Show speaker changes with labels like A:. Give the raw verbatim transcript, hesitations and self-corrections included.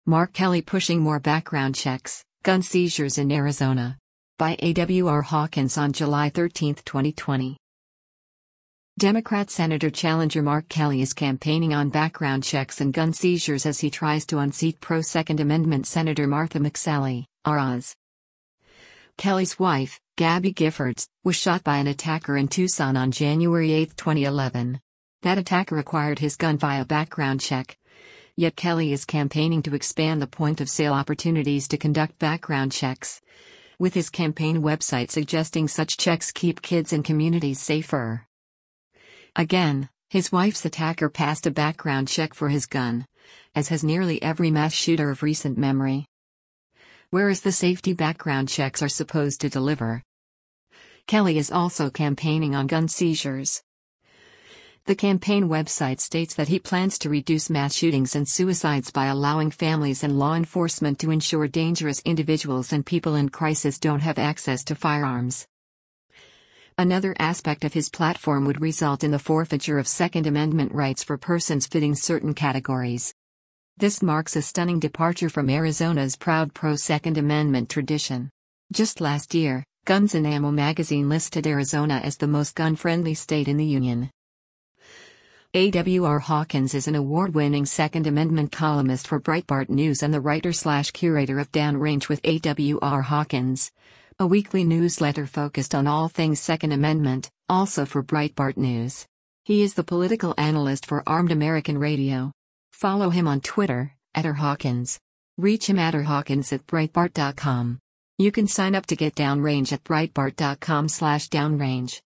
A: Mark Kelly pushing more background checks, gun seizures in Arizona. By A W R Hawkins on July thirteenth, twenty twenty. Democrat Senator challenger Mark Kelly is campaigning on background checks and gun seizures as he tries to unseat pro-Second Amendment Senator Martha McSally, R Oz. Kelly's wife, Gabby Giffords, was shot by an attacker in Tucson on January eighth, twenty eleven. That attacker acquired his gun via background check. Yet Kelly is campaigning to expand the point-of-sale opportunities to conduct background checks, with his campaign website suggesting such checks keep kids and communities safer. Again, his wife's attacker passed a background check for his gun, as has nearly every mass shooter of recent memory. Whereas the safety background checks are supposed to deliver. Kelly is also campaigning on gun seizures. The campaign website states that he plans to reduce mass shootings and suicides by allowing families and law enforcement to ensure dangerous individuals and people in crisis don't have access to firearms. Another aspect of his platform would result in the forfeiture of Second Amendment rights for persons fitting certain categories. This marks a stunning departure from Arizona's proud pro-Second Amendment tradition. Just last year, Guns and Ammo magazine listed Arizona as the most gun-friendly state in the union. A W R Hawkins is an award-winning Second Amendment columnist for Breitbart News and the writer-slash-curator of Downrange with A W R Hawkins, a weekly newsletter focused on all things Second Amendment, also for Breitbart News. He is the political analyst for Armed American Radio. Follow him on Twitter, at R Hawkins. Reach him at r hawkins at breitbart dot com. You can sign up to get Downrange at breitbart dot com slash downrange.